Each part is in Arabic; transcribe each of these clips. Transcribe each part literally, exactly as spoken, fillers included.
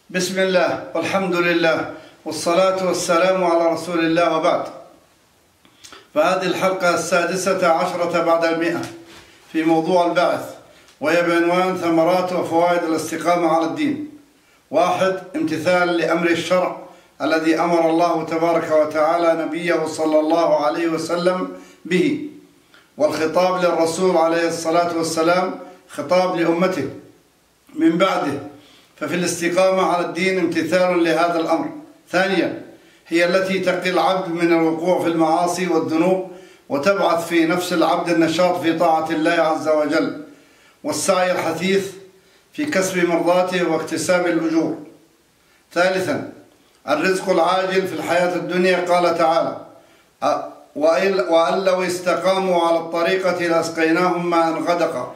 بسم الله والحمد لله والصلاة والسلام على رسول الله وبعد. فهذه الحلقة السادسة عشرة بعد المئة في موضوع البعث، وهي بعنوان ثمرات وفوائد الاستقامة على الدين. واحد، امتثال لأمر الشرع الذي أمر الله تبارك وتعالى نبيه صلى الله عليه وسلم به، والخطاب للرسول عليه الصلاة والسلام خطاب لأمته من بعده، ففي الاستقامة على الدين امتثال لهذا الأمر. ثانيا، هي التي تقي العبد من الوقوع في المعاصي والذنوب وتبعث في نفس العبد النشاط في طاعة الله عز وجل والسعي الحثيث في كسب مرضاته واكتساب الأجور. ثالثا، الرزق العاجل في الحياة الدنيا. قال تعالى: وأن لو استقاموا على الطريقة لأسقيناهم ماء غدقا.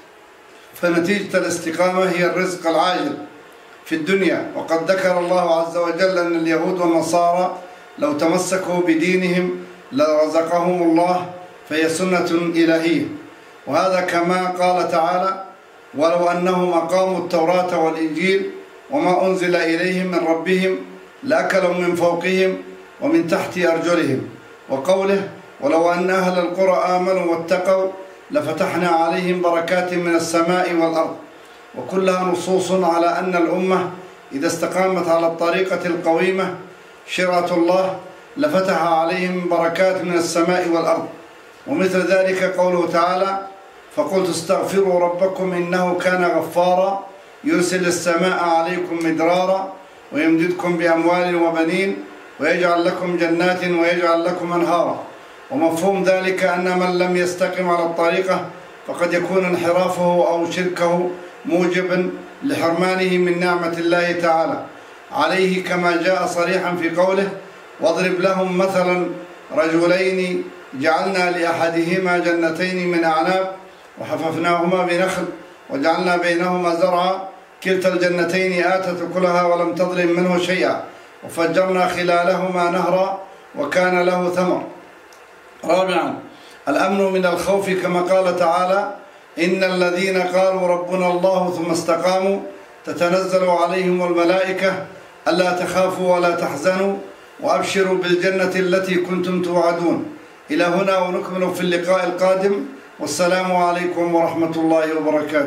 فنتيجة الاستقامة هي الرزق العاجل في الدنيا. وقد ذكر الله عز وجل أن اليهود والنصارى لو تمسكوا بدينهم لرزقهم الله، فهي سنة إلهية. وهذا كما قال تعالى: ولو أنهم أقاموا التوراة والإنجيل وما أنزل إليهم من ربهم لأكلوا من فوقهم ومن تحت أرجلهم. وقوله: ولو أن أهل القرى آمنوا واتقوا لفتحنا عليهم بركات من السماء والأرض. وكلها نصوص على أن الأمة إذا استقامت على الطريقة القويمة شرعة الله لفتح عليهم بركات من السماء والأرض. ومثل ذلك قوله تعالى: فقلت استغفروا ربكم إنه كان غفارا يرسل السماء عليكم مدرارا ويمددكم بأموال وبنين ويجعل لكم جنات ويجعل لكم أنهارا. ومفهوم ذلك أن من لم يستقم على الطريقة فقد يكون انحرافه أو شركه موجبا لحرمانه من نعمة الله تعالى عليه، كما جاء صريحا في قوله: واضرب لهم مثلا رجلين جعلنا لأحدهما جنتين من أعناب وحففناهما بنخل وجعلنا بينهما زرعا كلتا الجنتين آتت أكلها ولم تظلم منه شيئا وفجرنا خلالهما نهرا وكان له ثمر. رابعا، الأمن من الخوف، كما قال تعالى: إن الذين قالوا ربنا الله ثم استقاموا تتنزل عليهم الملائكة ألا تخافوا ولا تحزنوا وأبشروا بالجنة التي كنتم توعدون. إلى هنا ونكمل في اللقاء القادم، والسلام عليكم ورحمة الله وبركاته.